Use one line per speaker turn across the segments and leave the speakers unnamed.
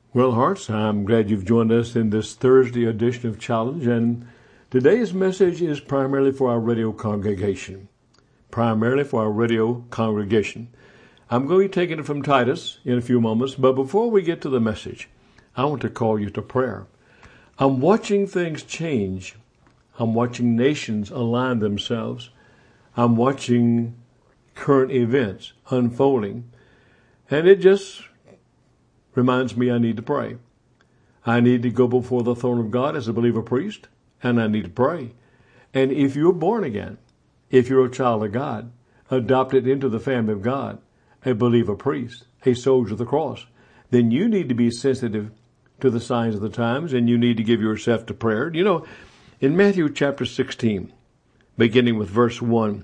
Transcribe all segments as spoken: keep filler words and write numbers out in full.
Well, Hearts, I'm glad you've joined us in this Thursday edition of Challenge, and today's message is primarily for our radio congregation. Primarily for our radio congregation. I'm going to be taking it from Titus in a few moments, but before we get to the message, I want to call you to prayer. I'm watching things change. I'm watching nations align themselves. I'm watching current events unfolding, and it just reminds me I need to pray. I need to go before the throne of God as a believer priest, and I need to pray. And if you're born again, if you're a child of God, adopted into the family of God, a believer priest, a soldier of the cross, then you need to be sensitive to the signs of the times, and you need to give yourself to prayer. You know, in Matthew chapter sixteen, beginning with verse one,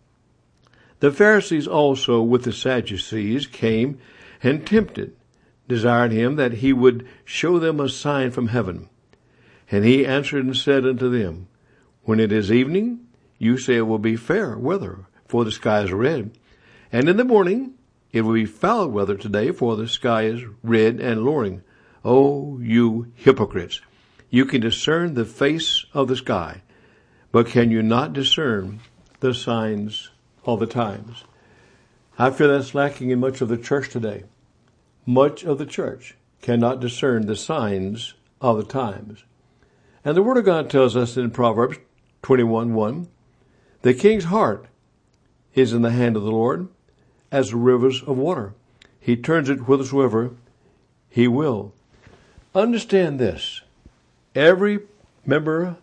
the Pharisees also with the Sadducees came and tempted, desired him that he would show them a sign from heaven. And he answered and said unto them, when it is evening, you say it will be fair weather, for the sky is red. And in the morning, it will be foul weather today, for the sky is red and lowering. O you hypocrites! You can discern the face of the sky, but can you not discern the signs of the times? I feel that's lacking in much of the church today. Much of the church cannot discern the signs of the times. And the Word of God tells us in Proverbs twenty-one one, the king's heart is in the hand of the Lord as rivers of water. He turns it whithersoever he will. Understand this. Every member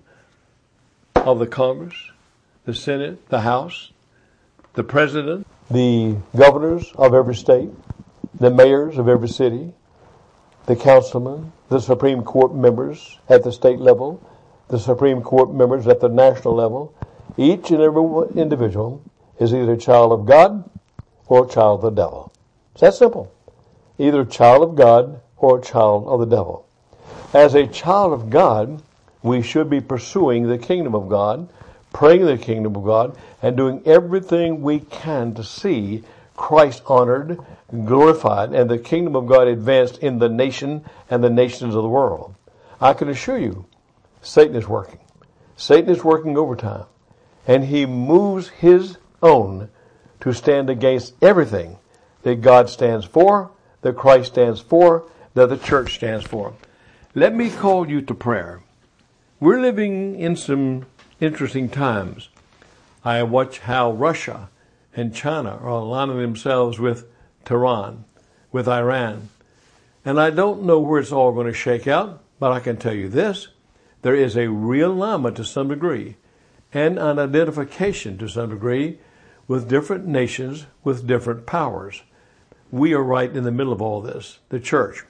of the Congress, the Senate, the House, the President, the governors of every state, the mayors of every city, the councilmen, the Supreme Court members at the state level, the Supreme Court members at the national level, each and every individual is either a child of God or a child of the devil. It's that simple. Either a child of God or a child of the devil. As a child of God, we should be pursuing the kingdom of God, praying the kingdom of God, and doing everything we can to see Christ honored, glorified, and the kingdom of God advanced in the nation and the nations of the world. I can assure you, Satan is working. Satan is working overtime. And he moves his own to stand against everything that God stands for, that Christ stands for, that the church stands for. Let me call you to prayer. We're living in some interesting times. I watch how Russia and China are aligning themselves with Tehran, with Iran. And I don't know where it's all going to shake out, but I can tell you this. There is a realignment to some degree and an identification to some degree with different nations, with different powers. We are right in the middle of all this, the church.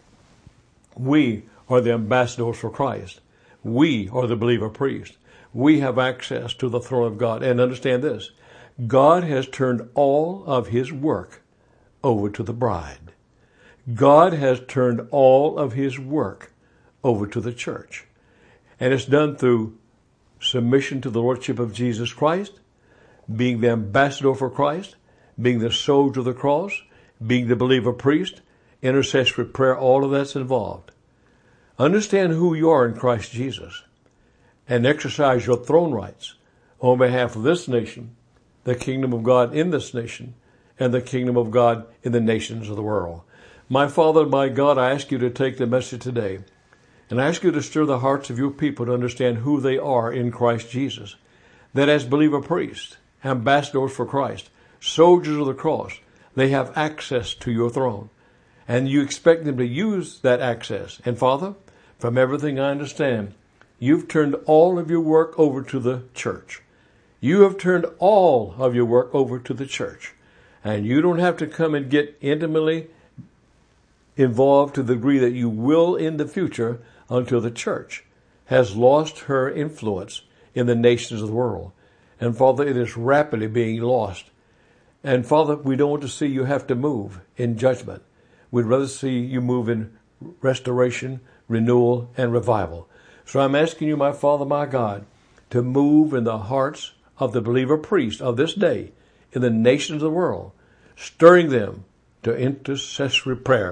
We are the ambassadors for Christ. We are the believer priest. We have access to the throne of God. And understand this, God has turned all of his work over to the bride. God has turned all of his work over to the church. And it's done through submission to the Lordship of Jesus Christ, being the ambassador for Christ, being the soldier of the cross, being the believer priest, intercessory prayer, all of that's involved. Understand who you are in Christ Jesus and exercise your throne rights on behalf of this nation, the kingdom of God in this nation, and the kingdom of God in the nations of the world. My Father, my God, I ask you to take the message today, and I ask you to stir the hearts of your people to understand who they are in Christ Jesus, that as believer priests, ambassadors for Christ, soldiers of the cross, they have access to your throne, and you expect them to use that access. And Father, from everything I understand, you've turned all of your work over to the church. You have turned all of your work over to the church. And you don't have to come and get intimately involved to the degree that you will in the future until the church has lost her influence in the nations of the world. And Father, it is rapidly being lost. And Father, we don't want to see you have to move in judgment. We'd rather see you move in restoration, renewal, and revival. So I'm asking you, my Father, my God, to move in the hearts of the believer priest of this day in the nations of the world, stirring them to intercessory prayer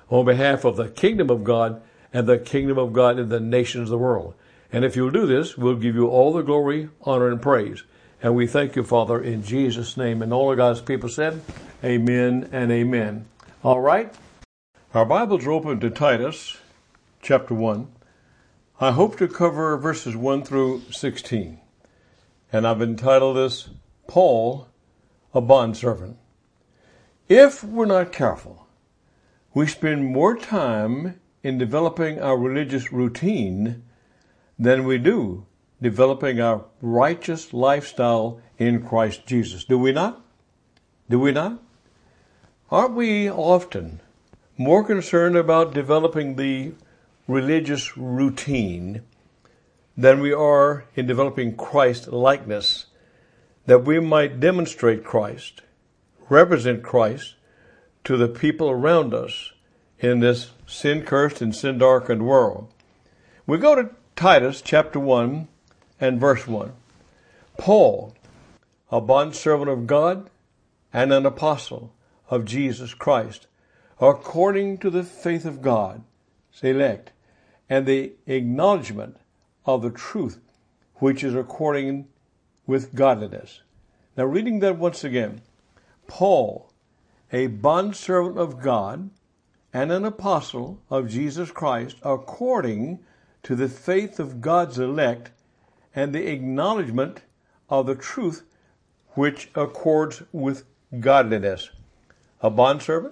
on behalf of the kingdom of God and the kingdom of God in the nations of the world. And if you'll do this, we'll give you all the glory, honor, and praise. And we thank you, Father, in Jesus' name. And all of God's people said, amen and amen. All right. Our Bibles are open to Titus, chapter one. I hope to cover verses one through sixteen. And I've entitled this, Paul, a Bondservant. If we're not careful, we spend more time in developing our religious routine than we do developing our righteous lifestyle in Christ Jesus. Do we not? Do we not? Aren't we often more concerned about developing the religious routine than we are in developing Christ likeness, that we might demonstrate Christ, represent Christ to the people around us in this sin-cursed and sin-darkened world? We go to Titus chapter one and verse one. Paul, a bondservant of God and an apostle of Jesus Christ, according to the faith of God, elect, and the acknowledgement of the truth which is according with godliness. Now, reading that once again, Paul, a bondservant of God and an apostle of Jesus Christ, according to the faith of God's elect and the acknowledgement of the truth which accords with godliness. A bondservant?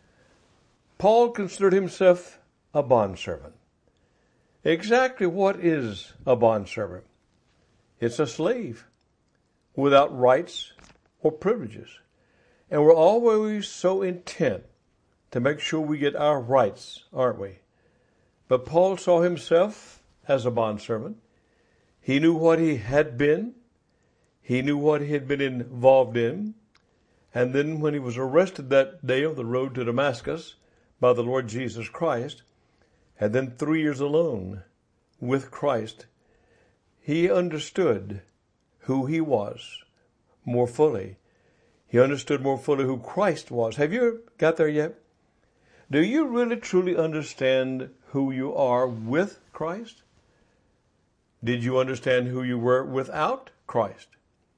Paul considered himself a bondservant. Exactly what is a bondservant? It's a slave without rights or privileges. And we're always so intent to make sure we get our rights, aren't we? But Paul saw himself as a bondservant. He knew what he had been. He knew what he had been involved in. And then when he was arrested that day on the road to Damascus by the Lord Jesus Christ, and then three years alone with Christ, he understood who he was more fully. He understood more fully who Christ was. Have you got there yet? Do you really truly understand who you are with Christ? Did you understand who you were without Christ?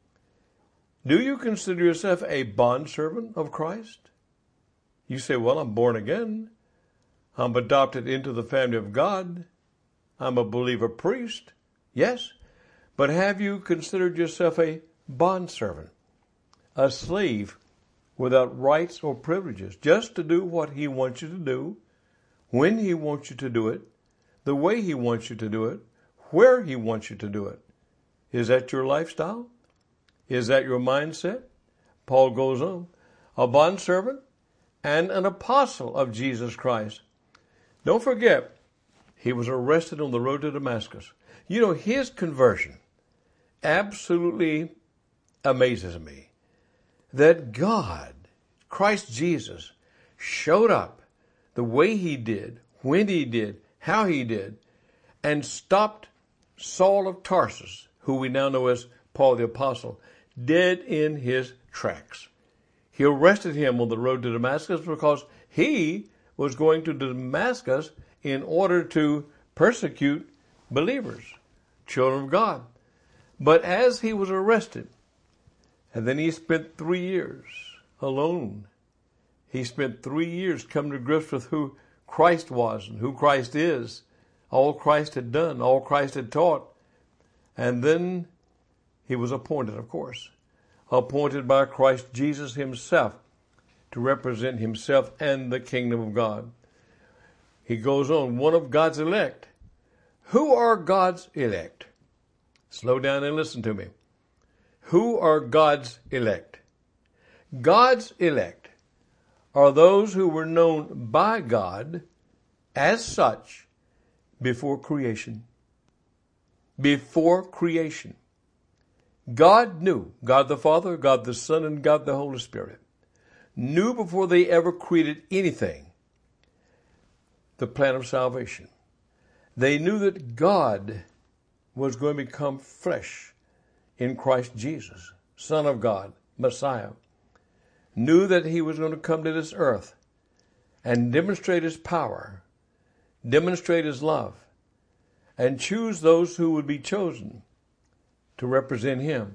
Do you consider yourself a bondservant of Christ? You say, well, I'm born again. I'm adopted into the family of God. I'm a believer priest. Yes, but have you considered yourself a bondservant, a slave without rights or privileges, just to do what he wants you to do, when he wants you to do it, the way he wants you to do it, where he wants you to do it? Is that your lifestyle? Is that your mindset? Paul goes on, a bondservant and an apostle of Jesus Christ. Don't forget, he was arrested on the road to Damascus. You know, his conversion absolutely amazes me. That God, Christ Jesus, showed up the way he did, when he did, how he did, and stopped Saul of Tarsus, who we now know as Paul the Apostle, dead in his tracks. He arrested him on the road to Damascus because he was going to Damascus in order to persecute believers, children of God. But as he was arrested, and then he spent three years alone. He spent three years coming to grips with who Christ was and who Christ is, all Christ had done, all Christ had taught. And then he was appointed, of course, appointed by Christ Jesus himself to represent himself and the kingdom of God. He goes on, one of God's elect. Who are God's elect? Slow down and listen to me. Who are God's elect? God's elect are those who were known by God as such before creation. Before creation. God knew, God the Father, God the Son, and God the Holy Spirit, knew before they ever created anything the plan of salvation. They knew that God was going to become flesh in Christ Jesus, Son of God, Messiah. Knew that he was going to come to this earth and demonstrate his power, demonstrate his love, and choose those who would be chosen to represent him.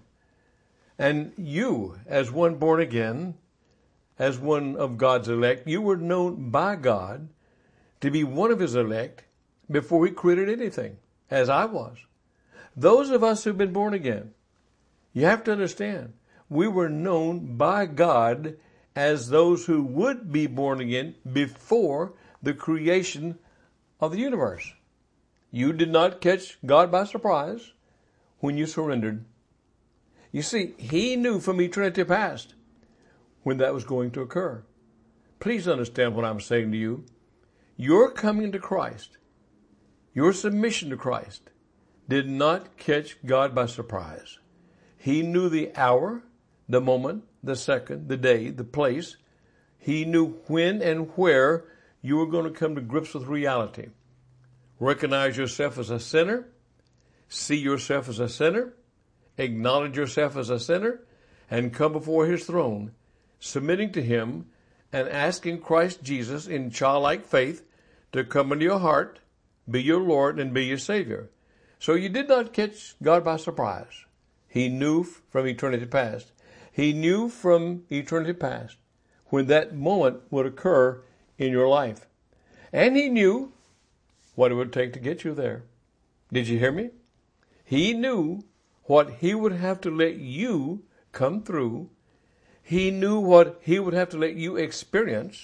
And you, as one born again, as one of God's elect, you were known by God to be one of his elect before he created anything, as I was. Those of us who've been born again, you have to understand, we were known by God as those who would be born again before the creation of the universe. You did not catch God by surprise when you surrendered. You see, he knew from eternity past when that was going to occur. Please understand what I'm saying to you. Your coming to Christ, your submission to Christ, did not catch God by surprise. He knew the hour, the moment, the second, the day, the place. He knew when and where you were going to come to grips with reality. Recognize yourself as a sinner, see yourself as a sinner, acknowledge yourself as a sinner, and come before his throne, submitting to him and asking Christ Jesus in childlike faith to come into your heart, be your Lord, and be your Savior. So you did not catch God by surprise. He knew from eternity past. He knew from eternity past when that moment would occur in your life. And he knew what it would take to get you there. Did you hear me? He knew what he would have to let you come through. He knew what he would have to let you experience.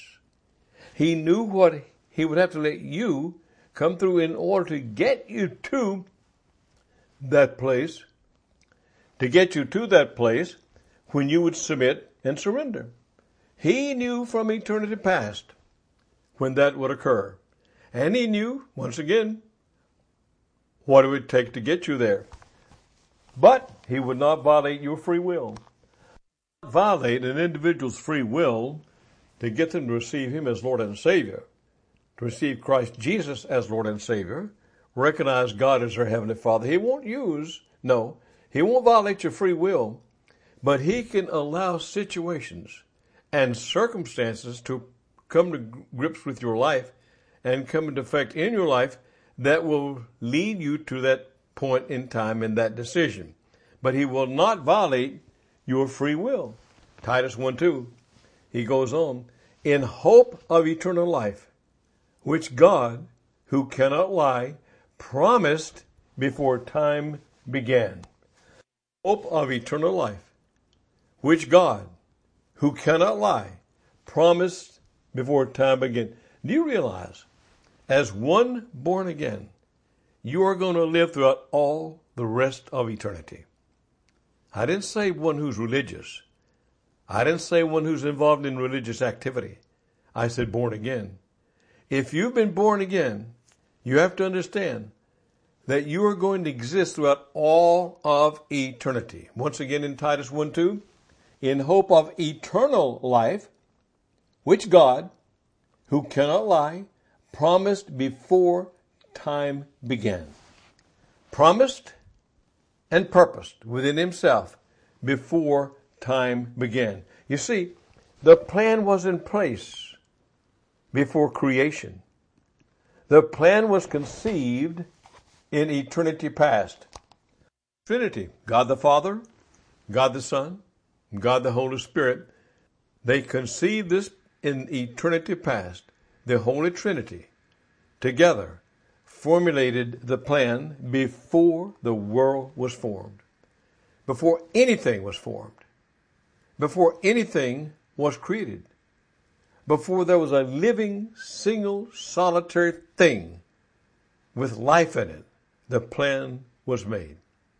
He knew what he would have to let you come through in order to get you to that place, to get you to that place when you would submit and surrender. He knew from eternity past when that would occur. And he knew, once again, what it would take to get you there. But he would not violate your free will. Violate an individual's free will to get them to receive him as Lord and Savior, to receive Christ Jesus as Lord and Savior, recognize God as their Heavenly Father. He won't use, no, he won't violate your free will, but he can allow situations and circumstances to come to grips with your life and come into effect in your life that will lead you to that point in time in that decision. But he will not violate your free will. Titus one two, he goes on, in hope of eternal life, which God, who cannot lie, promised before time began. Hope of eternal life, which God, who cannot lie, promised before time began. Do you realize, as one born again, you are going to live throughout all the rest of eternity? I didn't say one who's religious. I didn't say one who's involved in religious activity. I said born again. If you've been born again, you have to understand that you are going to exist throughout all of eternity. Once again in Titus one two, in hope of eternal life, which God, who cannot lie, promised before time began. Promised and purposed within himself before time began. You see, the plan was in place before creation. The plan was conceived in eternity past. Trinity, God the Father, God the Son, God the Holy Spirit, they conceived this in eternity past. The Holy Trinity together formulated the plan before the world was formed, before anything was formed, before anything was created, before there was a living, single, solitary thing with life in it. The plan was made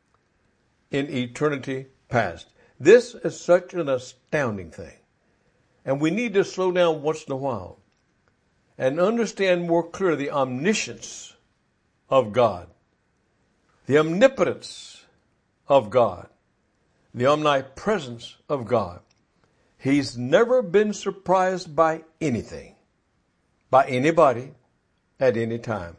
in eternity past. This is such an astounding thing. And we need to slow down once in a while and understand more clearly the omniscience of God, the omnipotence of God, the omnipresence of God. He's never been surprised by anything, by anybody, at any time.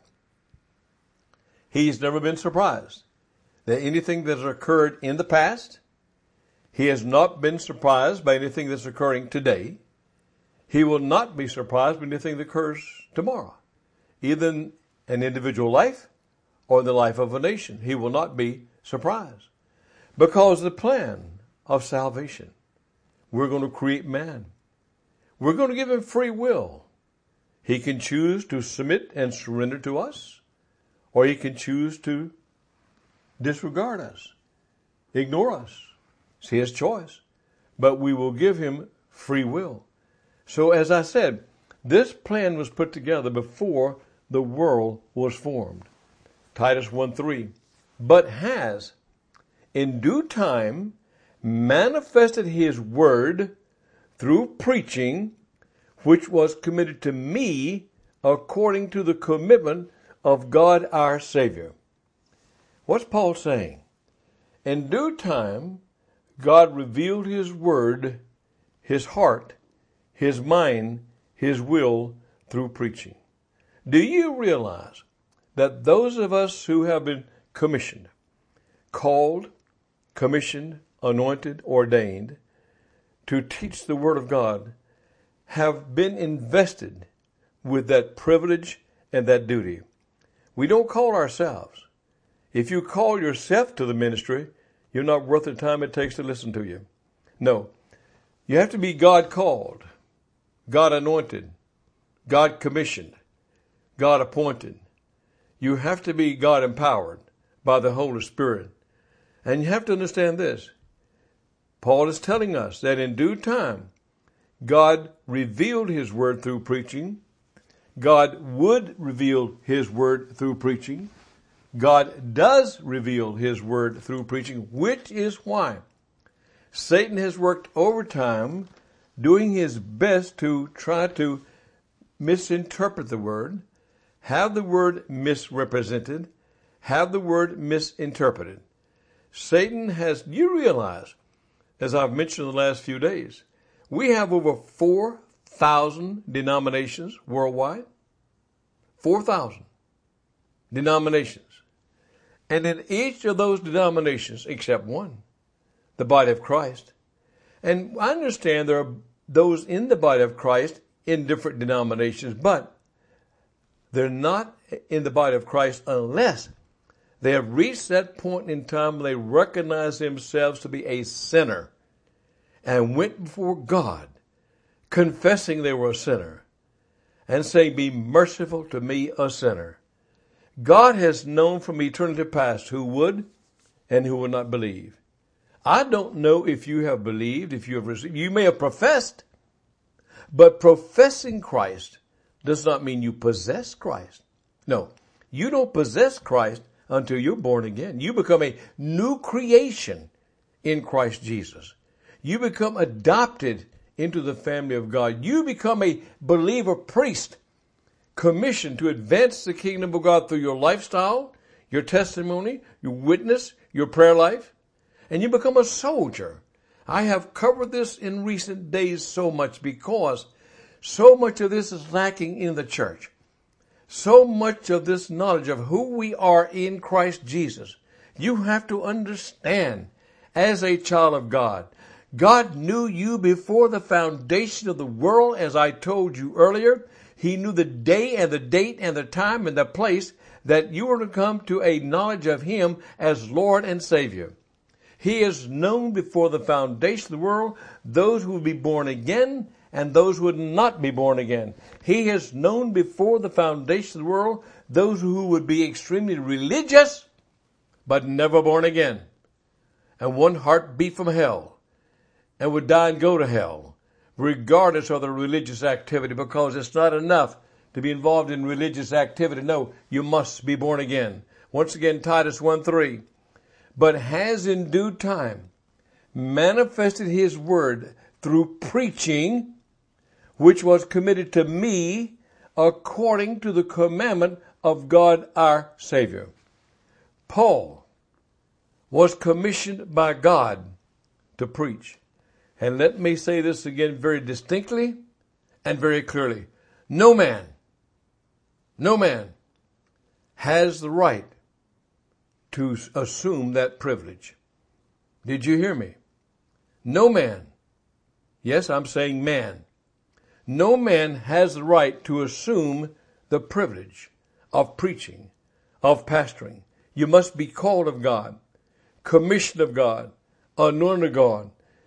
He's never been surprised that anything that has occurred in the past, he has not been surprised by anything that's occurring today. He will not be surprised by anything that occurs tomorrow, either in an individual life or in the life of a nation. He will not be surprised. Because the plan of salvation, we're going to create man. We're going to give him free will. He can choose to submit and surrender to us, or he can choose to disregard us, ignore us. It's his choice. But we will give him free will. So as I said, this plan was put together before the world was formed. Titus one three. But has in due time manifested his word through preaching, which was committed to me according to the commitment of God our Savior. What's Paul saying? In due time, God revealed his word, his heart, his mind, his will through preaching. Do you realize that those of us who have been commissioned, called, commissioned, anointed, ordained to teach the word of God have been invested with that privilege and that duty? We don't call ourselves. If you call yourself to the ministry, you're not worth the time it takes to listen to you. No, you have to be God called, God anointed, God commissioned, God appointed. You have to be God empowered by the Holy Spirit. And you have to understand this. Paul is telling us that in due time, God revealed his word through preaching. God would reveal his word through preaching. God does reveal his word through preaching, which is why Satan has worked overtime doing his best to try to misinterpret the word, have the word misrepresented, have the word misinterpreted. Satan has, you realize, as I've mentioned in the last few days, we have over four thousand denominations worldwide. four thousand denominations. And in each of those denominations, except one, the body of Christ. And I understand there are those in the body of Christ in different denominations, but they're not in the body of Christ unless they have reached that point in time where they recognize themselves to be a sinner and went before God, confessing they were a sinner and saying, "Be merciful to me, a sinner." God has known from eternity past who would and who would not believe. I don't know if you have believed, if you have received. You may have professed, but professing Christ does not mean you possess Christ. No, you don't possess Christ until you're born again. You become a new creation in Christ Jesus. You become adopted into the family of God. You become a believer priest, commissioned to advance the kingdom of God through your lifestyle, your testimony, your witness, your prayer life, and you become a soldier. I have covered this in recent days so much because so much of this is lacking in the church. So much of this knowledge of who we are in Christ Jesus. You have to understand, as a child of God, God knew you before the foundation of the world, as I told you earlier. He knew the day and the date and the time and the place that you were to come to a knowledge of Him as Lord and Savior. He has known before the foundation of the world those who would be born again and those who would not be born again. He has known before the foundation of the world those who would be extremely religious but never born again, and one heartbeat from hell, and would die and go to hell, regardless of their religious activity, because it's not enough to be involved in religious activity. No, you must be born again. Once again, Titus one three. But has in due time manifested His word through preaching, which was committed to me according to the commandment of God our Savior. Paul was commissioned by God to preach. And let me say this again very distinctly and very clearly. No man, no man has the right to assume that privilege. Did you hear me? No man. Yes, I'm saying man. No man has the right to assume the privilege of preaching, of pastoring. You must be called of God, commissioned of God, anointed of God.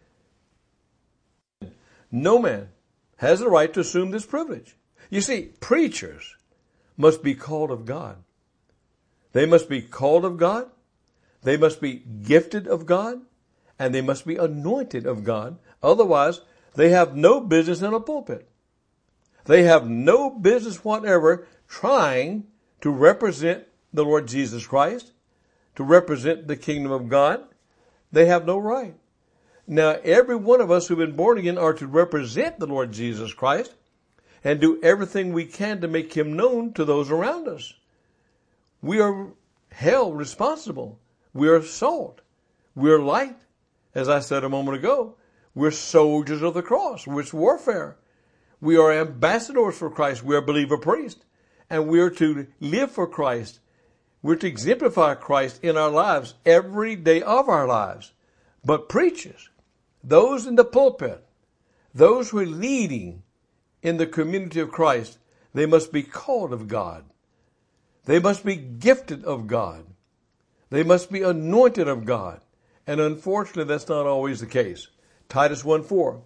No man has the right to assume this privilege. You see, preachers must be called of God. They must be called of God. They must be gifted of God. And they must be anointed of God. Otherwise, they have no business in a pulpit. They have no business whatever trying to represent the Lord Jesus Christ, to represent the kingdom of God. They have no right. Now, every one of us who've been born again are to represent the Lord Jesus Christ and do everything we can to make him known to those around us. We are held responsible. We are salt. We are light. As I said a moment ago, we're soldiers of the cross. It's warfare. We are ambassadors for Christ. We are believer priests. And we are to live for Christ. We're to exemplify Christ in our lives every day of our lives. But preachers, those in the pulpit, those who are leading in the community of Christ, they must be called of God. They must be gifted of God. They must be anointed of God. And unfortunately, that's not always the case. Titus one four.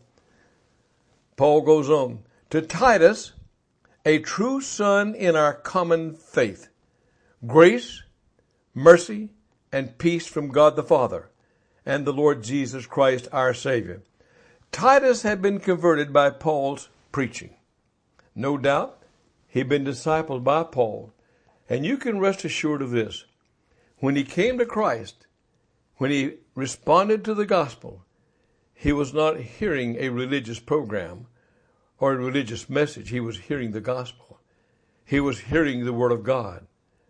Paul goes on, to Titus, a true son in our common faith, grace, mercy, and peace from God the Father and the Lord Jesus Christ our Savior. Titus had been converted by Paul's preaching. No doubt, he'd been discipled by Paul. And you can rest assured of this. When he came to Christ, when he responded to the gospel, he was not hearing a religious program or a religious message. He was hearing the gospel. He was hearing the word of God.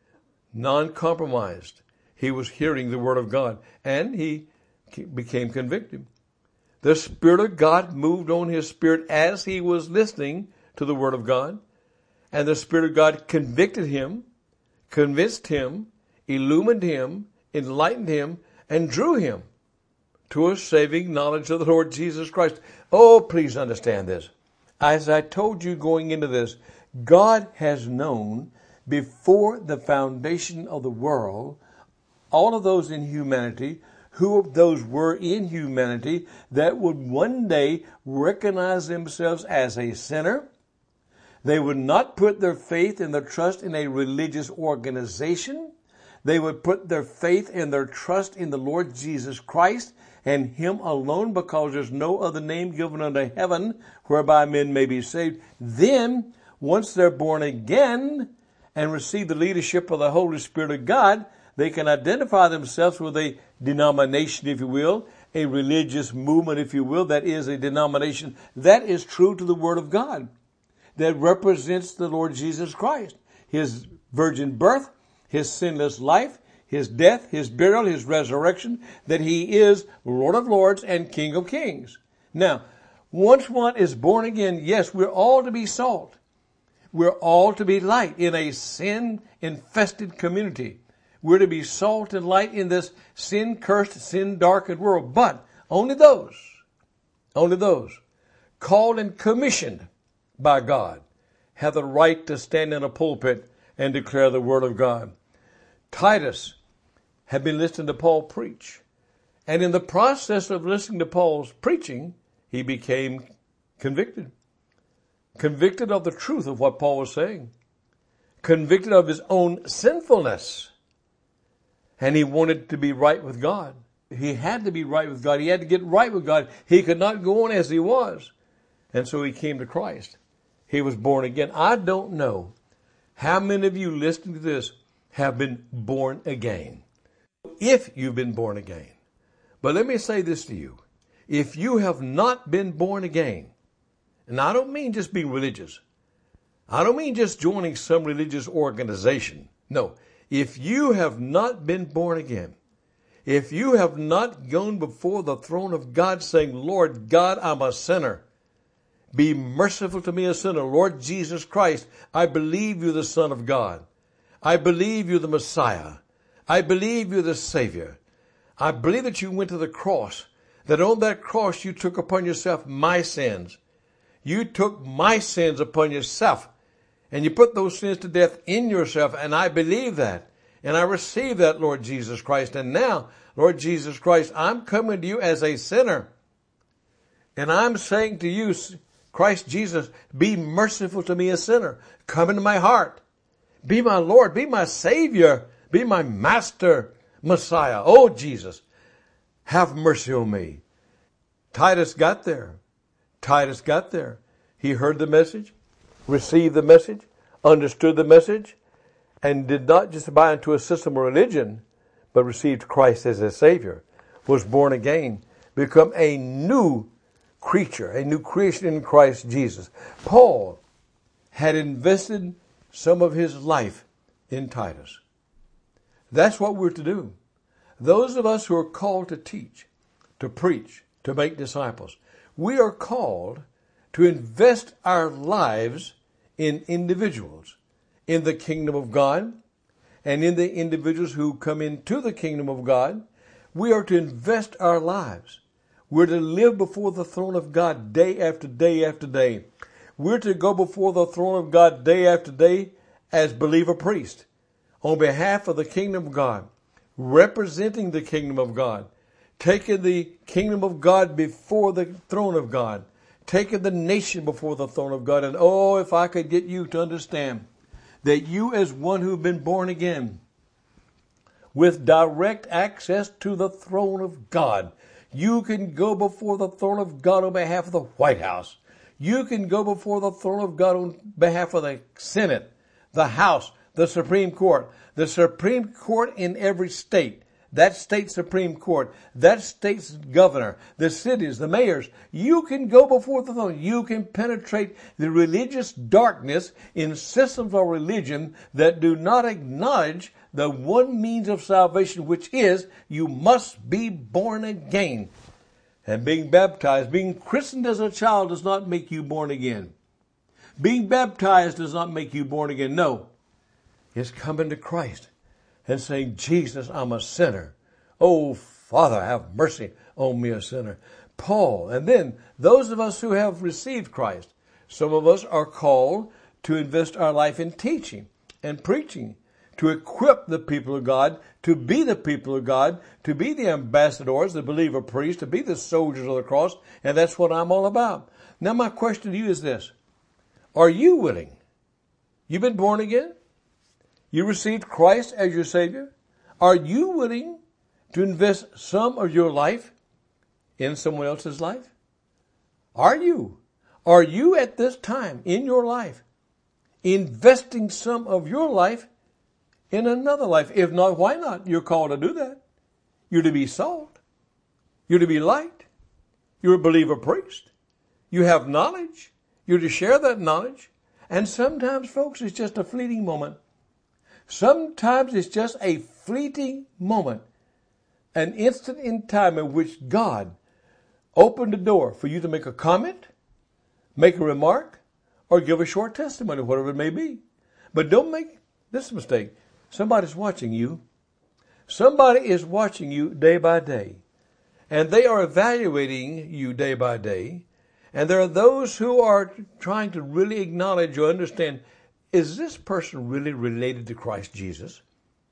Non-compromised. He was hearing the word of God. And he became convicted. The Spirit of God moved on his spirit as he was listening to the word of God. And the Spirit of God convicted him, convinced him, illumined him, enlightened him, and drew him to a saving knowledge of the Lord Jesus Christ. Oh, please understand this. As I told you going into this, God has known before the foundation of the world all of those in humanity, who of those were in humanity that would one day recognize themselves as a sinner. They would not put their faith and their trust in a religious organization. They would put their faith and their trust in the Lord Jesus Christ and him alone, because there's no other name given unto heaven whereby men may be saved. Then, once they're born again and receive the leadership of the Holy Spirit of God, they can identify themselves with a denomination, if you will, a religious movement, if you will, that is a denomination that is true to the Word of God, that represents the Lord Jesus Christ, his virgin birth, his sinless life, his death, his burial, his resurrection, that he is Lord of Lords and King of Kings. Now, once one is born again, yes, we're all to be salt. We're all to be light in a sin-infested community. We're to be salt and light in this sin-cursed, sin-darkened world. But only those, only those called and commissioned by God have the right to stand in a pulpit and declare the word of God. Titus had been listening to Paul preach. And in the process of listening to Paul's preaching, he became convicted. Convicted of the truth of what Paul was saying. Convicted of his own sinfulness. And he wanted to be right with God. He had to be right with God. He had to get right with God. He could not go on as he was. And so he came to Christ. He was born again. I don't know how many of you listening to this have been born again. If you've been born again. But let me say this to you. If you have not been born again, and I don't mean just being religious. I don't mean just joining some religious organization. No. If you have not been born again, if you have not gone before the throne of God saying, Lord God, I'm a sinner. Be merciful to me, a sinner. Lord Jesus Christ, I believe you're the Son of God. I believe you're the Messiah. I believe you're the Savior. I believe that you went to the cross, that on that cross you took upon yourself my sins.
You took my sins upon yourself, and you put those sins to death in yourself, and I believe that. And I receive that, Lord Jesus Christ. And now, Lord Jesus Christ, I'm coming to you as a sinner. And I'm saying to you, Christ Jesus, be merciful to me, a sinner. Come into my heart. Be my Lord. Be my Savior. Be my Master, Messiah. Oh, Jesus, have mercy on me. Titus got there. Titus got there. He heard the message, received the message, understood the message, and did not just buy into a system of religion, but received Christ as his Savior, was born again, become a new creature, a new creation in Christ Jesus. Paul had invested some of his life in Titus. That's what we're to do. Those of us who are called to teach, to preach, to make disciples, we are called to invest our lives in individuals, in the kingdom of God, and in the individuals who come into the kingdom of God. We are to invest our lives. We're to live before the throne of God day after day after day. We're to go before the throne of God day after day as believer priest on behalf of the kingdom of God, representing the kingdom of God, taking the kingdom of God before the throne of God, taking the nation before the throne of God. And oh, if I could get you to understand that you, as one who've been born again, with direct access to the throne of God, you can go before the throne of God on behalf of the White House. You can go before the throne of God on behalf of the Senate, the House, the Supreme Court, the Supreme Court in every state, that state Supreme Court, that state's governor, the cities, the mayors. You can go before the throne. You can penetrate the religious darkness in systems of religion that do not acknowledge the one means of salvation, which is you must be born again. And being baptized, being christened as a child does not make you born again. Being baptized does not make you born again. No. It's coming to Christ and saying, Jesus, I'm a sinner. Oh, Father, have mercy on me, a sinner. Paul, and then those of us who have received Christ, some of us are called to invest our life in teaching and preaching, to equip the people of God, to be the people of God, to be the ambassadors, the believer priests, to be the soldiers of the cross, and that's what I'm all about. Now my question to you is this. Are you willing? You've been born again? You received Christ as your Savior? Are you willing to invest some of your life in someone else's life? Are you? Are you at this time in your life investing some of your life in another life? If not, why not? You're called to do that. You're to be salt. You're to be light. You're a believer priest. You have knowledge. You're to share that knowledge. And sometimes, folks, it's just a fleeting moment. Sometimes it's just a fleeting moment, an instant in time in which God opened the door for you to make a comment, make a remark, or give a short testimony, whatever it may be. But don't make this mistake. Somebody's watching you. Somebody is watching you day by day. And they are evaluating you day by day. And there are those who are trying to really acknowledge or understand, is this person really related to Christ Jesus?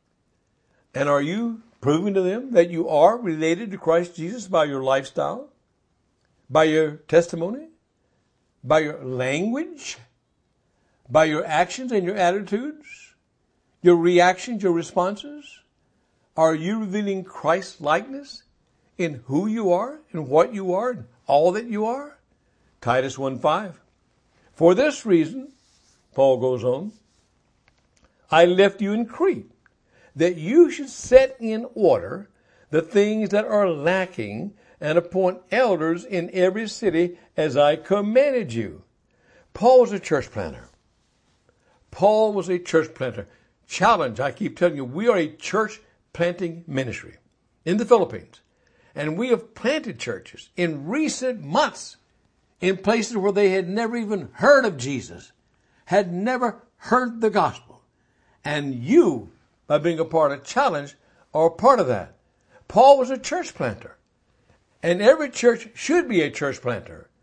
And are you proving to them that you are related to Christ Jesus by your lifestyle, by your testimony, by your language, by your actions and your attitudes, your reactions, your responses? Are you revealing Christ's likeness in who you are, in what you are, in all that you are? Titus one five. For this reason, Paul goes on, I left you in Crete, that you should set in order the things that are lacking and appoint elders in every city as I commanded you. Paul was a church planter. Paul was a church planter. Challenge, I keep telling you, we are a church planting ministry in the Philippines. And we have planted churches in recent months in places where they had never even heard of Jesus, had never heard the gospel. And you, by being a part of Challenge, are a part of that. Paul was a church planter. And every church should be a church planter.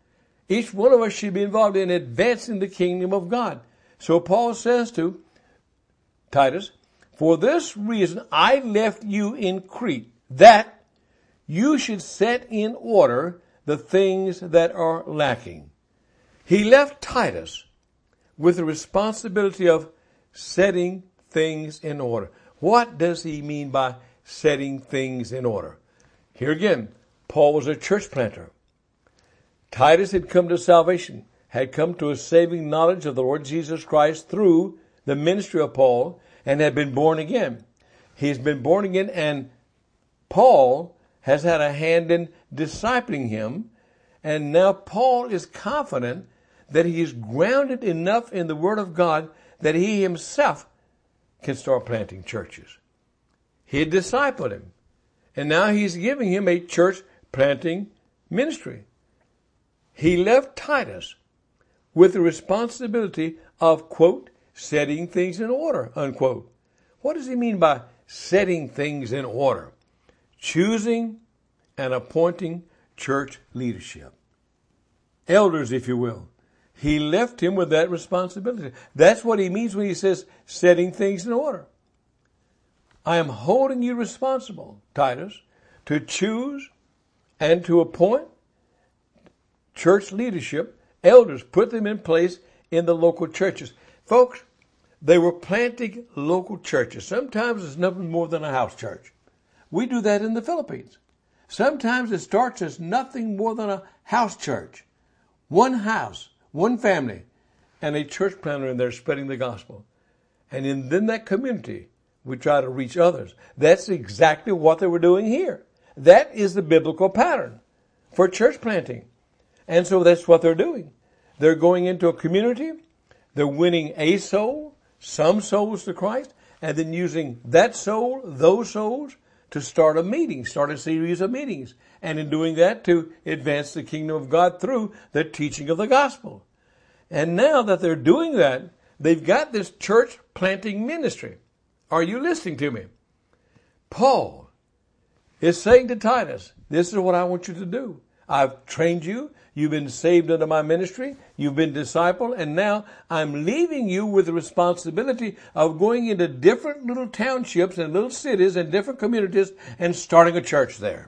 Each one of us should be involved in advancing the kingdom of God. So Paul says to Titus, for this reason I left you in Crete, that you should set in order the things that are lacking. He left Titus with the responsibility of setting things in order. What does he mean by setting things in order? Here again, Paul was a church planter. Titus had come to salvation, had come to a saving knowledge of the Lord Jesus Christ through the ministry of Paul, and had been born again. He's been born again, and Paul has had a hand in discipling him, and now Paul is confident that he is grounded enough in the Word of God that he himself can start planting churches. He had discipled him, and now he's giving him a church planting ministry. He left Titus with the responsibility of, quote, setting things in order, unquote. What does he mean by setting things in order? Choosing and appointing church leadership. Elders, if you will. He left him with that responsibility. That's what he means when he says setting things in order. I am holding you responsible, Titus, to choose and to appoint church leadership, elders, put them in place in the local churches. Folks, they were planting local churches. Sometimes it's nothing more than a house church. We do that in the Philippines. Sometimes it starts as nothing more than a house church. One house, one family, and a church planter in there spreading the gospel. And in, in that community, we try to reach others. That's exactly what they were doing here. That is the biblical pattern for church planting. And so that's what they're doing. They're going into a community, they're winning a soul, some souls to Christ, and then using that soul, those souls, to start a meeting, start a series of meetings. And in doing that, to advance the kingdom of God through the teaching of the gospel. And now that they're doing that, they've got this church planting ministry. Are you listening to me? Paul is saying to Titus, this is what I want you to do. I've trained you. You've been saved under my ministry. You've been discipled. And now I'm leaving you with the responsibility of going into different little townships and little cities and different communities and starting a church there.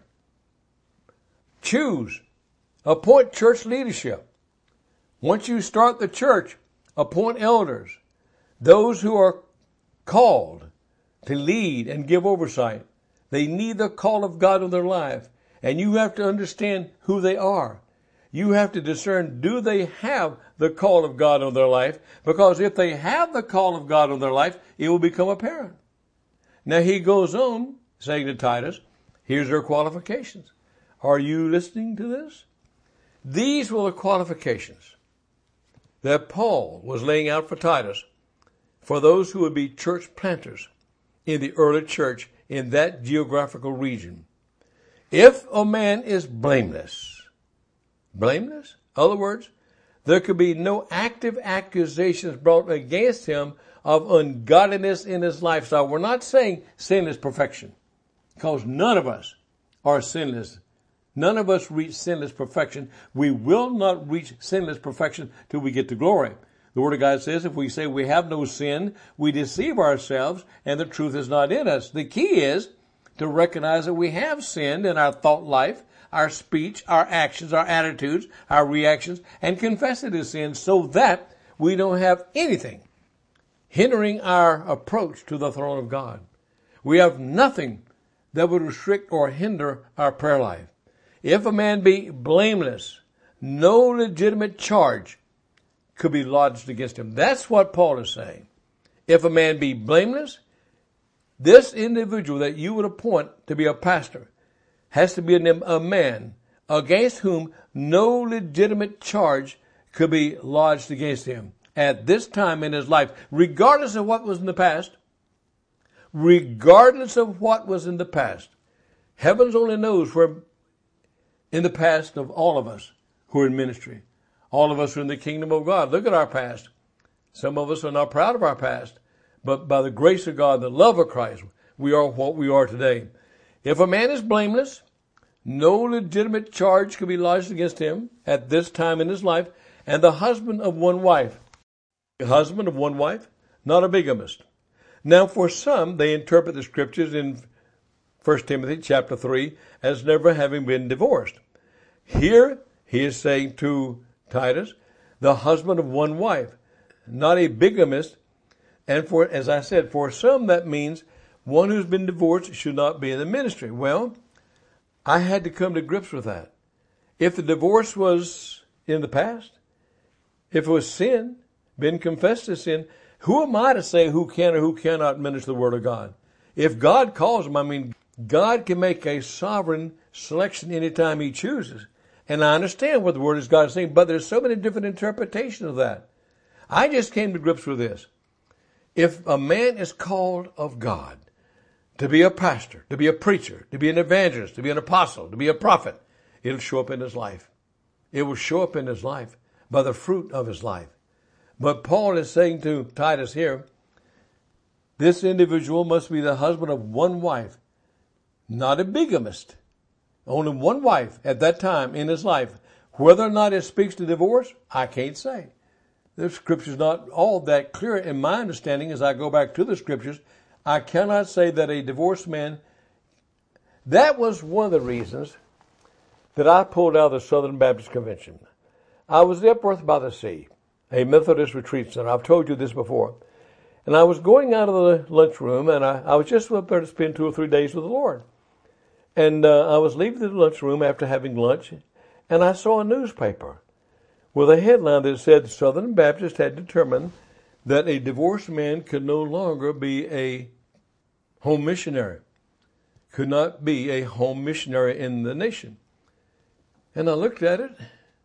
Choose. Appoint church leadership. Once you start the church, appoint elders. Those who are called to lead and give oversight. They need the call of God in their life. And you have to understand who they are. You have to discern, do they have the call of God on their life? Because if they have the call of God on their life, it will become apparent. Now he goes on saying to Titus, here's their qualifications. Are you listening to this? These were the qualifications that Paul was laying out for Titus for those who would be church planters in the early church in that geographical region. If a man is blameless, blameless, in other words, there could be no active accusations brought against him of ungodliness in his lifestyle. We're not saying sinless perfection, because none of us are sinless. None of us reach sinless perfection. We will not reach sinless perfection till we get to glory. The Word of God says if we say we have no sin, we deceive ourselves and the truth is not in us. The key is to recognize that we have sinned in our thought life, our speech, our actions, our attitudes, our reactions, and confess it as sin so that we don't have anything hindering our approach to the throne of God. We have nothing that would restrict or hinder our prayer life. If a man be blameless, no legitimate charge could be lodged against him. That's what Paul is saying. If a man be blameless, this individual that you would appoint to be a pastor has to be a man against whom no legitimate charge could be lodged against him at this time in his life, regardless of what was in the past. Regardless of what was in the past. Heavens only knows where in the past of all of us who are in ministry. All of us are in the kingdom of God. Look at our past. Some of us are not proud of our past, but by the grace of God, the love of Christ, we are what we are today. If a man is blameless, No legitimate charge could be lodged against him at this time in his life. And the husband of one wife. The husband of one wife, not a bigamist. Now for some, they interpret the scriptures in First Timothy chapter three as never having been divorced. Here he is saying to Titus, the husband of one wife, not a bigamist. And for, as I said, for some that means one who's been divorced should not be in the ministry. Well, I had to come to grips with that. If the divorce was in the past, if it was sin, been confessed as sin, who am I to say who can or who cannot minister the word of God? If God calls them, I mean, God can make a sovereign selection anytime he chooses. And I understand what the word of God is saying, but there's so many different interpretations of that. I just came to grips with this. If a man is called of God to be a pastor, to be a preacher, to be an evangelist, to be an apostle, to be a prophet, it'll show up in his life. It will show up in his life by the fruit of his life. But Paul is saying to Titus here, this individual must be the husband of one wife, not a bigamist. Only one wife at that time in his life. Whether or not it speaks to divorce, I can't say. The scripture's not all that clear in my understanding as I go back to the scriptures. I cannot say that a divorced man, that was one of the reasons that I pulled out of the Southern Baptist Convention. I was at Epworth by the Sea, a Methodist retreat center. I've told you this before. And I was going out of the lunchroom, and I, I was just up there to spend two or three days with the Lord. And uh, I was leaving the lunchroom after having lunch, and I saw a newspaper with a headline that said Southern Baptists had determined that a divorced man could no longer be a home missionary, could not be a home missionary in the nation. And I looked at it,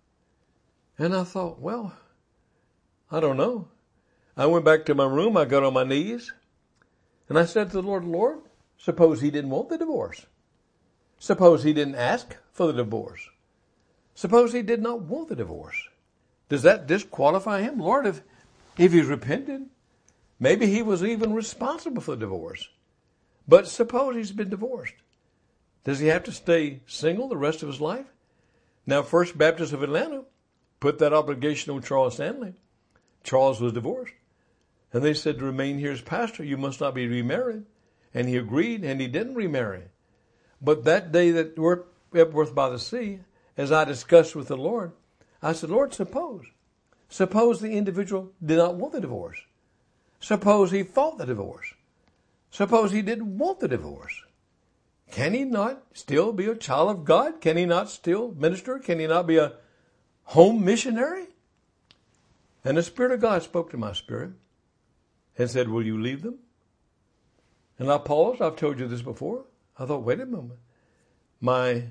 and I thought, well, I don't know. I went back to my room, I got on my knees, and I said to the Lord, Lord, suppose he didn't want the divorce. Suppose he didn't ask for the divorce. Suppose he did not want the divorce. Does that disqualify him? Lord, if, if he's repented, maybe he was even responsible for the divorce. But suppose he's been divorced. Does he have to stay single the rest of his life? Now, First Baptist of Atlanta put that obligation on Charles Stanley. Charles was divorced. And they said to remain here as pastor, you must not be remarried. And he agreed, and he didn't remarry. But that day that we're at Epworth by the Sea, as I discussed with the Lord, I said, Lord, suppose. Suppose the individual did not want the divorce. Suppose he fought the divorce. Suppose he didn't want the divorce. Can he not still be a child of God? Can he not still minister? Can he not be a home missionary? And the Spirit of God spoke to my spirit and said, will you leave them? And I paused. I've told you this before. I thought, wait a moment. My,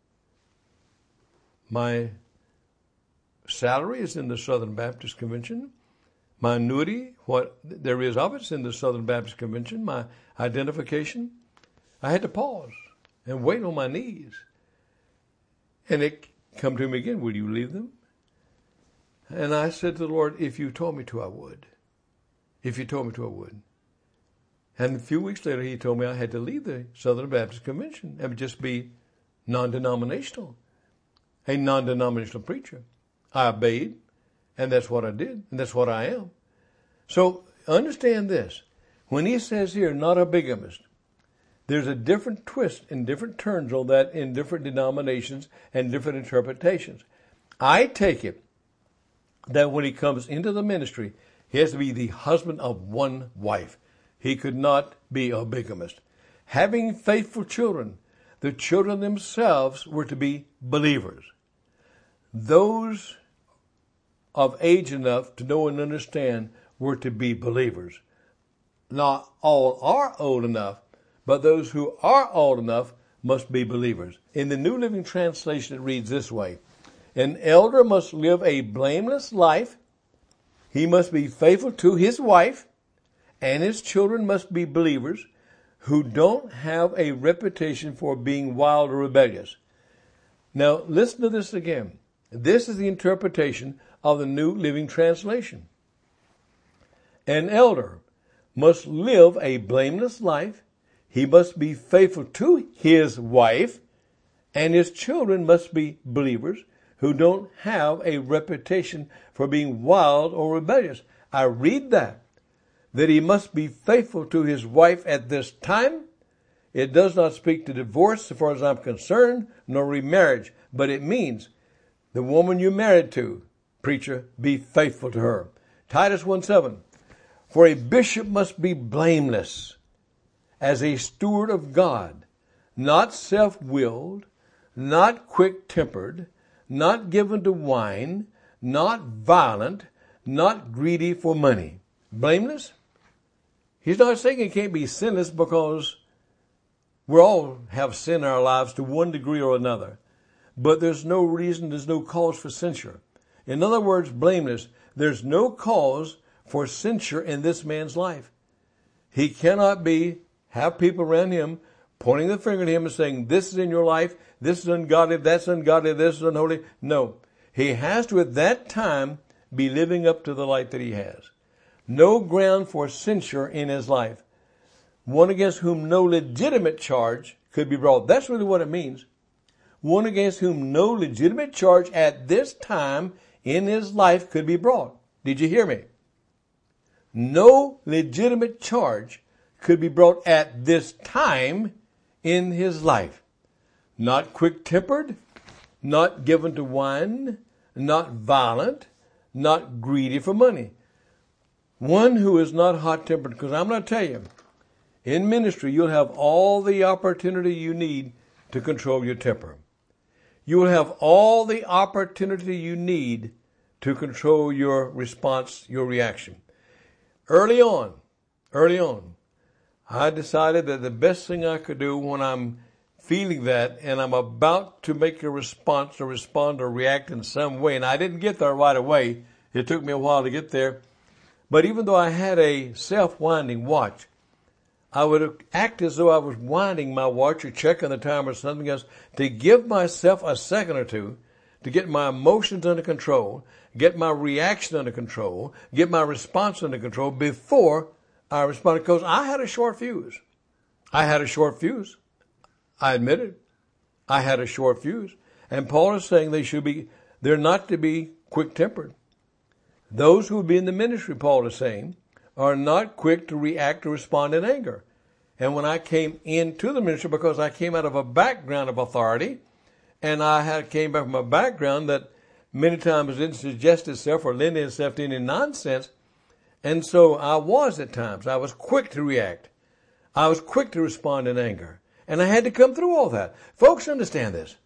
my salary is in the Southern Baptist Convention. My annuity, what there is of it, is in the Southern Baptist Convention. My identification. I had to pause and wait on my knees. And it come to me again, will you leave them? And I said to the Lord, if you told me to, I would. If you told me to, I would. And a few weeks later, he told me I had to leave the Southern Baptist Convention and just be non-denominational, a non-denominational preacher. I obeyed, and that's what I did, and that's what I am. So understand this. When he says here, not a bigamist, there's a different twist and different turns on that in different denominations and different interpretations. I take it that when he comes into the ministry, he has to be the husband of one wife. He could not be a bigamist. Having faithful children, the children themselves were to be believers. Those of age enough to know and understand were to be believers. Not all are old enough, but those who are old enough must be believers. In the New Living Translation, it reads this way. An elder must live a blameless life. He must be faithful to his wife, and his children must be believers who don't have a reputation for being wild or rebellious. Now, listen to this again. This is the interpretation of the New Living Translation. An elder must live a blameless life. He must be faithful to his wife, And his children must be believers who don't have a reputation for being wild or rebellious. I read that, that he must be faithful to his wife at this time. It does not speak to divorce, as far as I'm concerned, nor remarriage, but it means the woman you're married to, preacher, be faithful to her. Titus one seven, for a bishop must be blameless as a steward of God, not self-willed, not quick-tempered, not given to wine, not violent, not greedy for money. Blameless? He's not saying he can't be sinless, because we all have sin in our lives to one degree or another. But there's no reason, there's no cause for censure. In other words, blameless. There's no cause for censure in this man's life. He cannot be, have people around him pointing the finger at him and saying, this is in your life, this is ungodly, that's ungodly, this is unholy. No. He has to at that time be living up to the light that he has. No ground for censure in his life. One against whom no legitimate charge could be brought. That's really what it means. One against whom no legitimate charge at this time in his life could be brought. Did you hear me? No legitimate charge could be brought at this time in his life. Not quick-tempered, not given to wine, not violent, not greedy for money. One who is not hot-tempered, because I'm going to tell you, in ministry, you'll have all the opportunity you need to control your temper. You will have all the opportunity you need to control your response, your reaction. Early on, early on, I decided that the best thing I could do when I'm feeling that and I'm about to make a response or respond or react in some way, and I didn't get there right away. It took me a while to get there. But even though I had a self-winding watch, I would act as though I was winding my watch or checking the time or something else to give myself a second or two to get my emotions under control, get my reaction under control, get my response under control before I responded, because I had a short fuse. I had a short fuse. I admit it. I had a short fuse. And Paul is saying they should be, they're not to be quick-tempered. Those who would be in the ministry, Paul is saying, are not quick to react or respond in anger. And when I came into the ministry, because I came out of a background of authority, and I had came back from a background that many times didn't suggest itself or lend itself to any nonsense, and so I was at times. I was quick to react. I was quick to respond in anger. And I had to come through all that. Folks, understand this.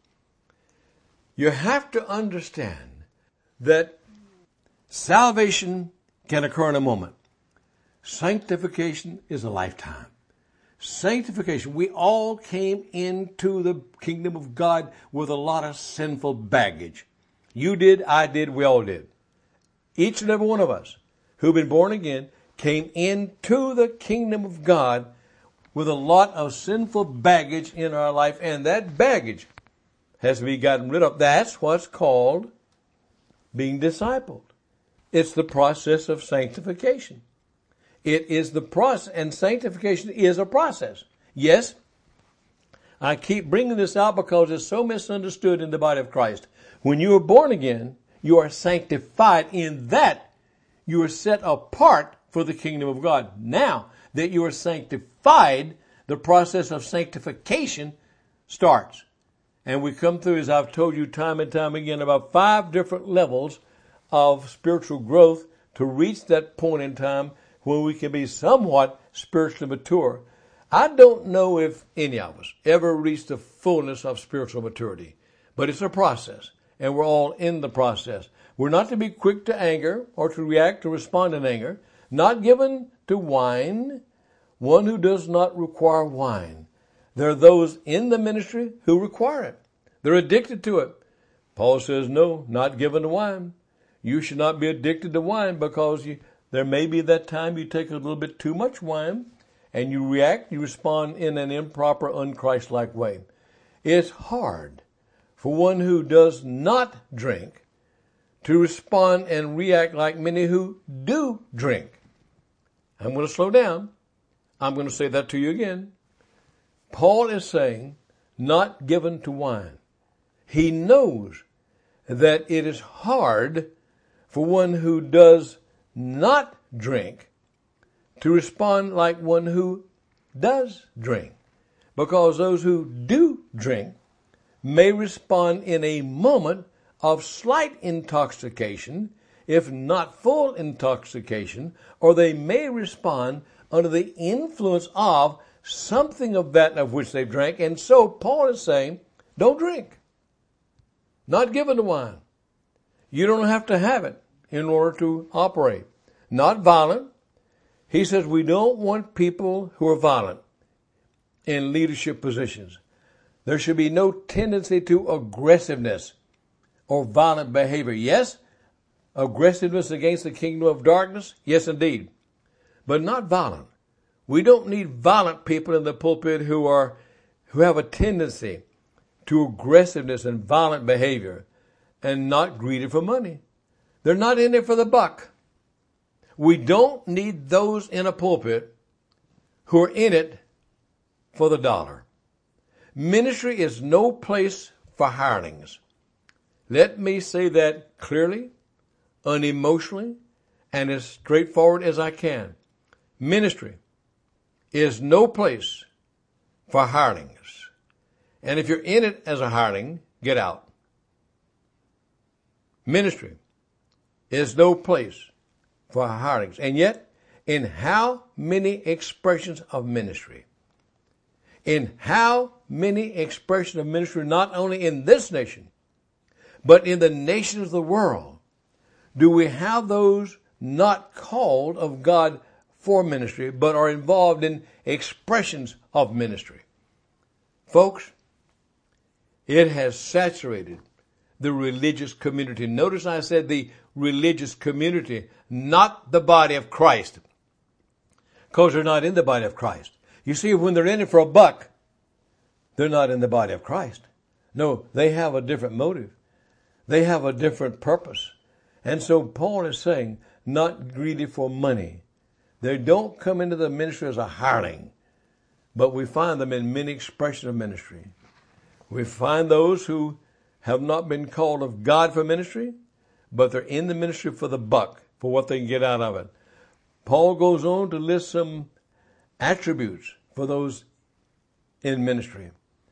You have to understand that salvation can occur in a moment. Sanctification is a lifetime. Sanctification, we all came into the kingdom of God with a lot of sinful baggage. You did, I did, we all did. Each and every one of us who've been born again came into the kingdom of God with a lot of sinful baggage in our life, and that baggage has to be gotten rid of. That's what's called being discipled. It's the process of sanctification. It is the process, and sanctification is a process. Yes, I keep bringing this out because it's so misunderstood in the body of Christ. When you are born again, you are sanctified in that you are set apart for the kingdom of God. Now that you are sanctified, the process of sanctification starts. And we come through, as I've told you time and time again, about five different levels of spiritual growth to reach that point in time when we can be somewhat spiritually mature. I don't know if any of us ever reached the fullness of spiritual maturity, but it's a process, and we're all in the process. We're not to be quick to anger or to react or respond in anger, not given to wine, one who does not require wine. There are those in the ministry who require it. They're addicted to it. Paul says, no, not given to wine. You should not be addicted to wine, because you, there may be that time you take a little bit too much wine and you react, you respond in an improper, unchristlike way. It's hard for one who does not drink to respond and react like many who do drink. I'm going to slow down. I'm going to say that to you again. Paul is saying not given to wine. He knows that it is hard for one who does not drink to respond like one who does drink, because those who do drink may respond in a moment of slight intoxication, if not full intoxication, or they may respond under the influence of something of that of which they drank. And so Paul is saying, don't drink. Not given to wine. You don't have to have it in order to operate. Not violent. He says we don't want people who are violent in leadership positions. There should be no tendency to aggressiveness or violent behavior. Yes, aggressiveness against the kingdom of darkness. Yes, indeed. But not violent. We don't need violent people in the pulpit who are, who have a tendency to aggressiveness and violent behavior and not greedy for money. They're not in it for the buck. We don't need those in a pulpit who are in it for the dollar. Ministry is no place for hirelings. Let me say that clearly, unemotionally, and as straightforward as I can. Ministry is no place for hirelings. And if you're in it as a hireling, get out. Ministry is no place for hirelings. And yet, in how many expressions of ministry, in how many expressions of ministry, not only in this nation, but in the nations of the world, do we have those not called of God for ministry, but are involved in expressions of ministry? Folks, it has saturated the religious community. Notice I said the religious community, not the body of Christ, because they're not in the body of Christ. You see, when they're in it for a buck, they're not in the body of Christ. No, they have a different motive. They have a different purpose. And so Paul is saying, not greedy for money. They don't come into the ministry as a hireling, but we find them in many expressions of ministry. We find those who have not been called of God for ministry, but they're in the ministry for the buck, for what they can get out of it. Paul goes on to list some attributes for those in ministry.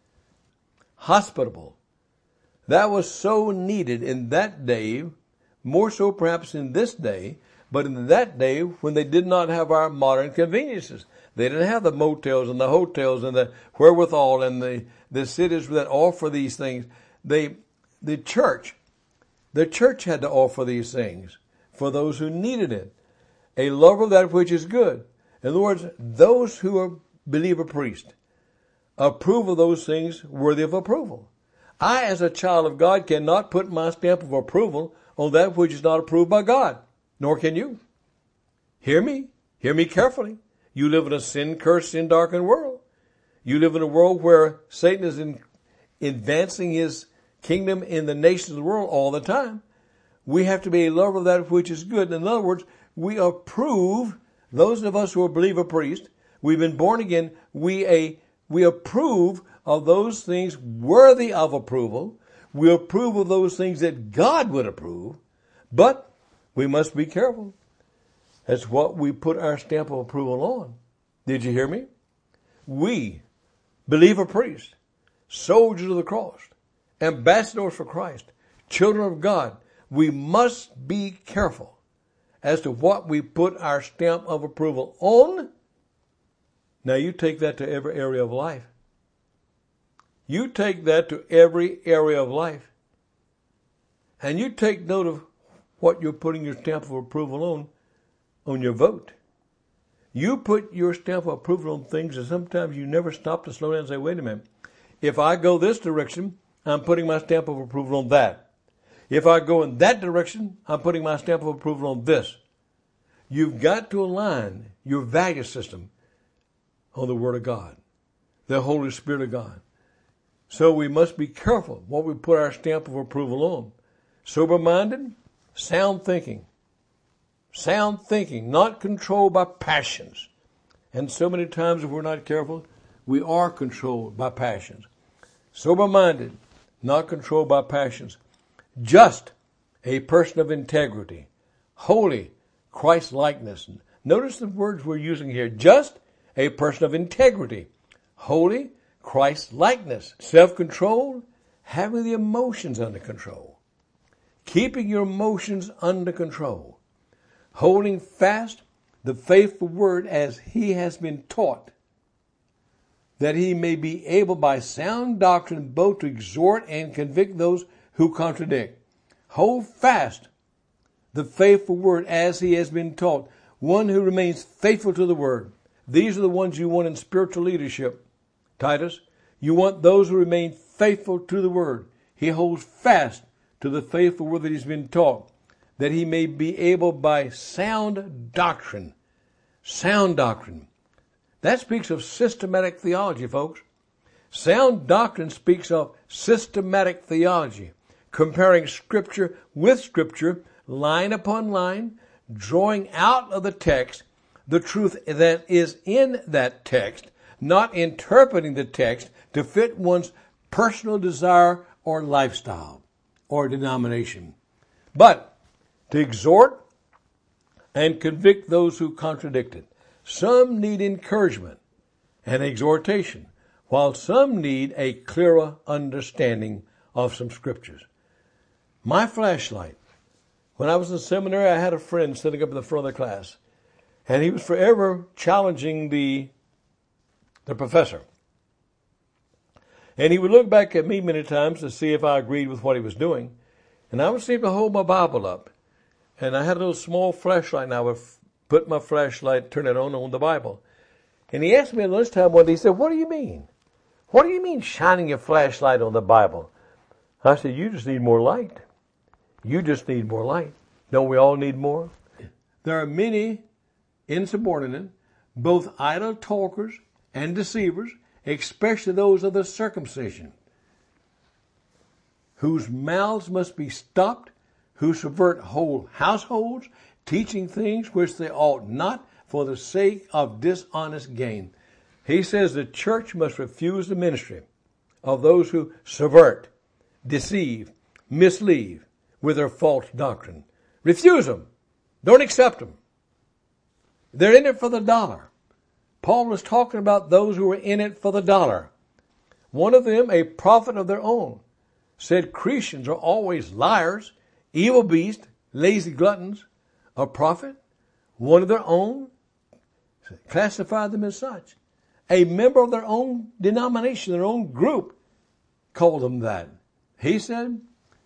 Hospitable. That was so needed in that day, more so perhaps in this day, but in that day when they did not have our modern conveniences. They didn't have the motels and the hotels and the wherewithal and the, the cities that offer these things. They, the church, the church had to offer these things for those who needed it. A lover of that which is good. In other words, those who are believer priests approve of those things worthy of approval. I, as a child of God, cannot put my stamp of approval on that which is not approved by God. Nor can you. Hear me. Hear me carefully. You live in a sin-cursed, sin-darkened world. You live in a world where Satan is in, advancing his kingdom in the nations of the world all the time. We have to be a lover of that which is good. In other words, we approve, those of us who are believer priests, we've been born again, we a we approve of those things worthy of approval. We approve of those things that God would approve, but we must be careful. That's what we put our stamp of approval on. Did you hear me? We, believer priests, soldiers of the cross, ambassadors for Christ, children of God, we must be careful as to what we put our stamp of approval on. Now you take that to every area of life. You take that to every area of life. And you take note of what you're putting your stamp of approval on, on your vote. You put your stamp of approval on things that sometimes you never stop to slow down and say, wait a minute. If I go this direction, I'm putting my stamp of approval on that. If I go in that direction, I'm putting my stamp of approval on this. You've got to align your value system on the Word of God, the Holy Spirit of God. So we must be careful what we put our stamp of approval on. Sober-minded, sound thinking. Sound thinking, not controlled by passions. And so many times if we're not careful, we are controlled by passions. sober-minded, not controlled by passions, just, a person of integrity, holy, Christ-likeness. Notice the words we're using here. Just, a person of integrity, holy, Christ-likeness, self-controlled, having the emotions under control, keeping your emotions under control, holding fast the faithful word as he has been taught, that he may be able by sound doctrine both to exhort and convict those who contradict. Hold fast the faithful word as he has been taught, one who remains faithful to the word. These are the ones you want in spiritual leadership, Titus. You want those who remain faithful to the word. He holds fast to the faithful word that he's been taught, that he may be able by sound doctrine. Sound doctrine. That speaks of systematic theology, folks. Sound doctrine speaks of systematic theology, comparing Scripture with Scripture, line upon line, drawing out of the text the truth that is in that text, not interpreting the text to fit one's personal desire or lifestyle or denomination, but to exhort and convict those who contradict it. Some need encouragement and exhortation, while some need a clearer understanding of some scriptures. My flashlight. When I was in seminary, I had a friend sitting up in the front of the class, and he was forever challenging the, the professor. And he would look back at me many times to see if I agreed with what he was doing. And I would seem to hold my Bible up. And I had a little small flashlight, and I would put my flashlight, turn it on, on the Bible. And he asked me at lunchtime one day, he said, "What do you mean? What do you mean shining your flashlight on the Bible?" I said, "You just need more light. You just need more light. Don't we all need more?" There are many insubordinate, both idle talkers and deceivers, especially those of the circumcision, whose mouths must be stopped, who subvert whole households, teaching things which they ought not for the sake of dishonest gain. He says the church must refuse the ministry of those who subvert, deceive, mislead with their false doctrine. Refuse them. Don't accept them. They're in it for the dollar. Paul was talking about those who were in it for the dollar. One of them, a prophet of their own, said Christians are always liars, evil beasts, lazy gluttons. A prophet, one of their own, classified them as such. A member of their own denomination, their own group, called them that. He said,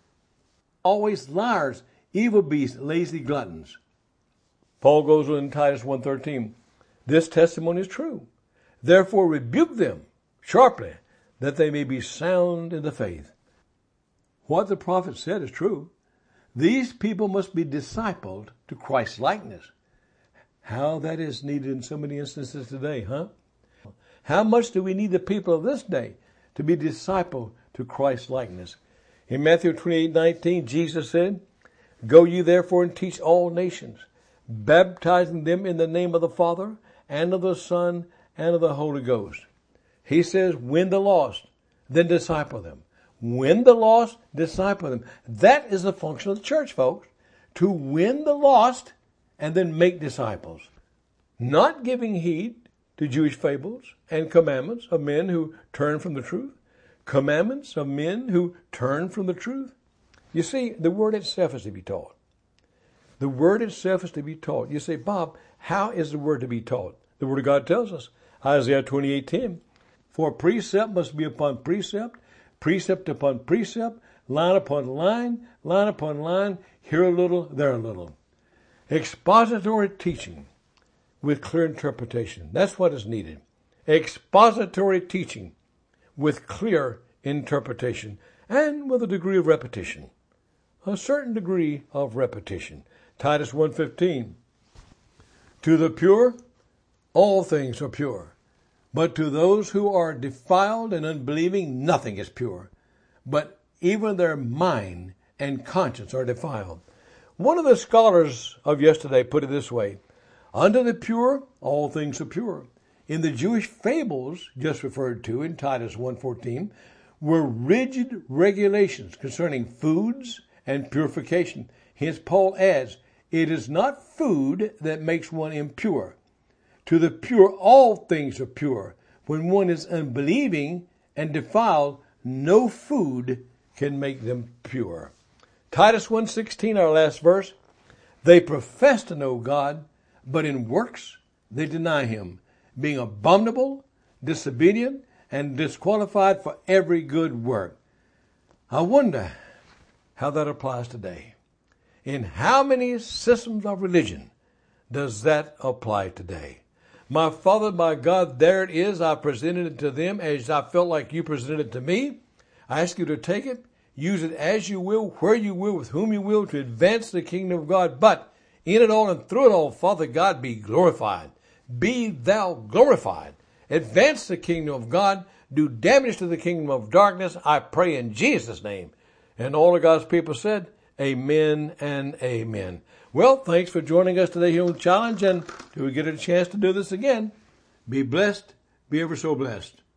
always liars, evil beasts, lazy gluttons. Paul goes on in Titus one thirteen. This testimony is true. Therefore rebuke them sharply, that they may be sound in the faith. What the prophet said is true. These people must be discipled to Christ's likeness. How that is needed in so many instances today, huh? How much do we need the people of this day to be discipled to Christ's likeness? In Matthew twenty-eight nineteen, Jesus said, "Go ye therefore and teach all nations, baptizing them in the name of the Father and of the Son and of the Holy Ghost." He says, win the lost, then disciple them. Win the lost, disciple them. That is the function of the church, folks. To win the lost and then make disciples. Not giving heed to Jewish fables and commandments of men who turn from the truth. Commandments of men who turn from the truth. You see, the word itself is to be taught. The word itself is to be taught. You say, "Bob, how is the word to be taught?" The word of God tells us. Isaiah twenty-eight ten. "For precept must be upon precept, precept upon precept, line upon line, line upon line, here a little, there a little." Expository teaching with clear interpretation. That's what is needed. Expository teaching with clear interpretation and with a degree of repetition. A certain degree of repetition. Titus one fifteen. "To the pure, all things are pure. But to those who are defiled and unbelieving, nothing is pure. But even their mind and conscience are defiled." One of the scholars of yesterday put it this way: "Unto the pure, all things are pure." In the Jewish fables just referred to in Titus one fourteen,
were rigid regulations concerning foods and purification. Hence Paul adds, it is not food that makes one impure. To the pure all things are pure. When one is unbelieving and defiled, no food can make them pure. Titus one sixteen, our last verse. They profess to know God, but in works they deny him, being abominable, disobedient, and disqualified for every good work. I wonder how that applies today. In how many systems of religion does that apply today? My Father, my God, there it is. I presented it to them as I felt like you presented it to me. I ask you to take it, use it as you will, where you will, with whom you will, to advance the kingdom of God. But in it all and through it all, Father God, be glorified. Be thou glorified. Advance the kingdom of God. Do damage to the kingdom of darkness. I pray in Jesus' name. And all of God's people said, amen and amen. Well, thanks for joining us today here on Challenge. And till we get a chance to do this again, be blessed, be ever so blessed.